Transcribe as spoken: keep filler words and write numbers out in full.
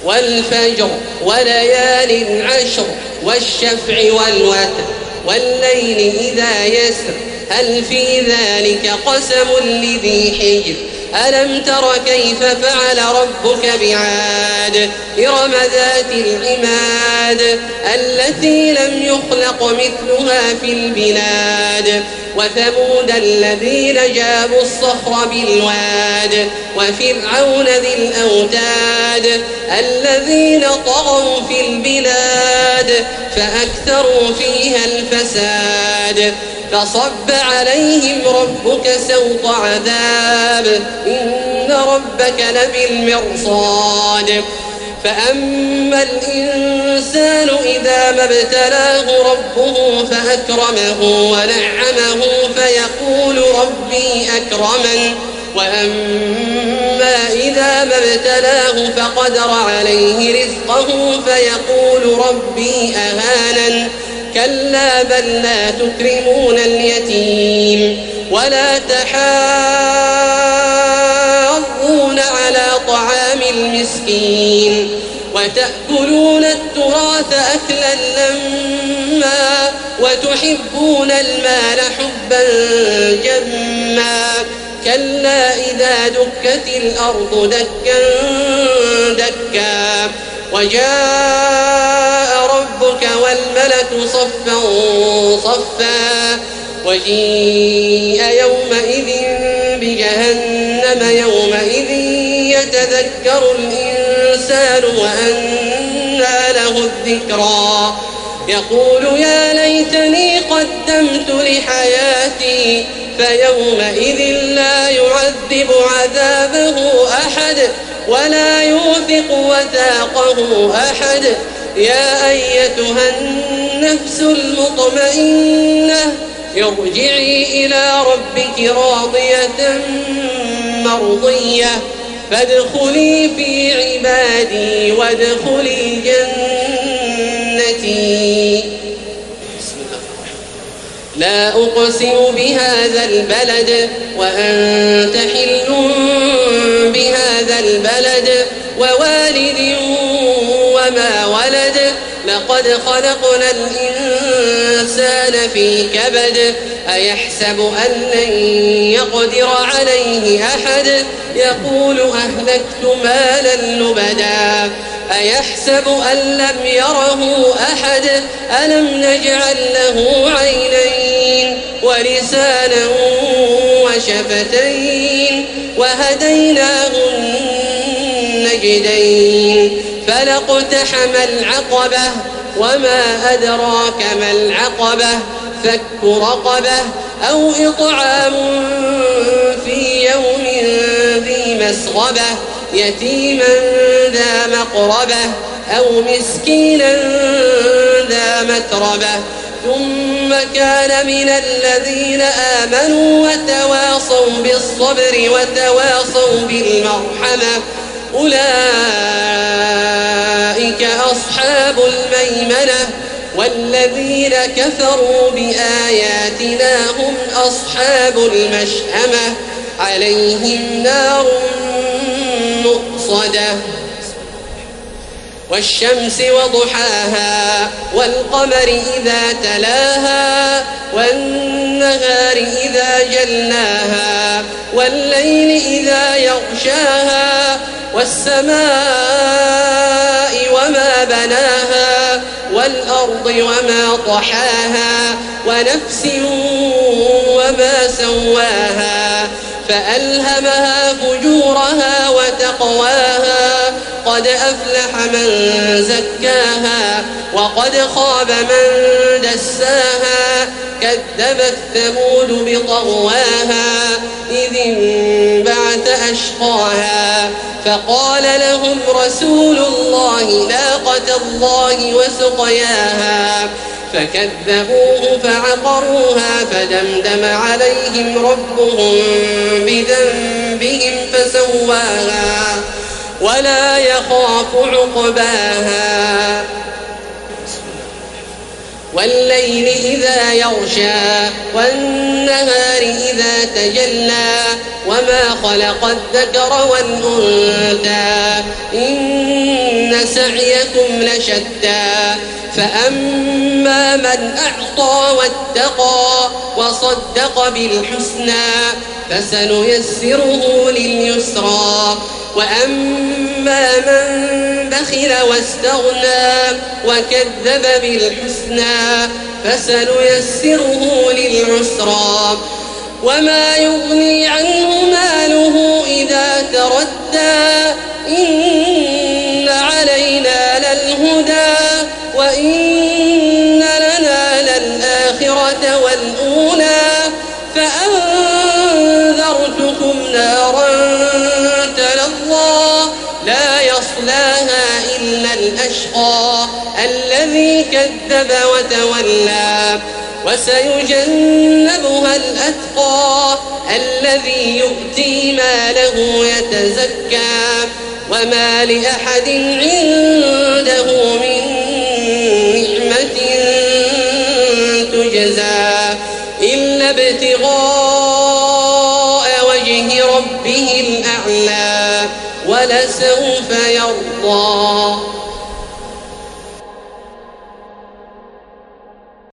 والفجر وليال عشر والشفع والوتر والليل إذا يسر هل في ذلك قسم لذي حجر ألم تر كيف فعل ربك بعاد إرم ذات العماد التي لم يخلق مثلها في البلاد وثمود الذين جابوا الصخر بالواد وفرعون ذي الأوتاد الذين طغوا في البلاد فأكثروا فيها الفساد فصب عليهم ربك سوط عذاب إن ربك لبالمرصاد فأما الإنسان إذا ما ابتلاه ربه فأكرمه ونعمه فيقول ربي أكرمن وأما إذا ما ابتلاه فقدر عليه رزقه فيقول ربي أهانن كلا بل لا تكرمون اليتيم ولا تحاضون على طعام المسكين وتأكلون التراث أكلا لما وتحبون المال حبا جما كلا إذا دكت الأرض دكا دكا وجاء ربك والملك صفا صفا وجيء يومئذ بجهنم يومئذ يتذكر الإنسان وأنى له الذكرى يقول يا ليتني قدمت لحياتي فيومئذ لا يعذب عذابه أحد ولا يوثق وثاقه أحد يا أيتها النفس المطمئنة ارجعي إلى ربك راضية مرضية فادخلي في عبادي وادخلي جنتي لا أقسم بهذا البلد وأنت حل بهذا البلد ووالد وما ولد لقد خلقنا الإنسان في كبد أيحسب أن لن يقدر عليه أحد يقول أهلكت مالا لبدا أيحسب أن لم يره أحد ألم نجعل له عينين ولسانا وشفتين وهديناه النجدين فلاقتحم العقبة وما أدراك ما العقبة فك رقبة أو إطعام في يوم ذي مسغبة يتيما ذا مقربة أو مسكينا ذا متربة ثم كان من الذين آمنوا وتواصوا بالصبر وتواصوا بالمرحمة أولئك أصحاب الميمنة والذين كفروا بآياتنا هم أصحاب المشأمة عليهم نار مؤصدة والشمس وضحاها والقمر إذا تلاها والنهار إذا جلاها والليل إذا يغشاها والسماء وما بناها والأرض وما طحاها ونفس وما سواها فألهمها فجورها وتقواها قد أفلح من زكاها وقد خاب من دساها كذبت ثمود بطغواها إذ انبعث أشقاها فقال لهم رسول الله ناقة الله وسقياها فكذبوه فعقروها فدمدم عليهم ربهم بذنبهم فسواها ولا يخاف عقباها والليل إذا يغشى والنهار إذا تجلى وما خلق الذكر والأنثى إن سعيكم لشتى فأما من أعطى واتقى وصدق بالحسنى فسنيسره لليسرى وأما من بخل واستغنى وكذب بالحسنى فسنيسره للعسرى وما يغني عنه ماله إذا تردى إن علينا للهدى وإن لنا للآخرة والأولى فأنذرتكم نارا تلظى لا يصلاها إلا الأشقى الذي كذب وتولى وسيجنبها الأتقى الذي يؤتي ماله يتزكى وما لأحد عنده من نعمة تجزى إلا ابتغاء وجه ربه الأعلى ولسوف يرضى.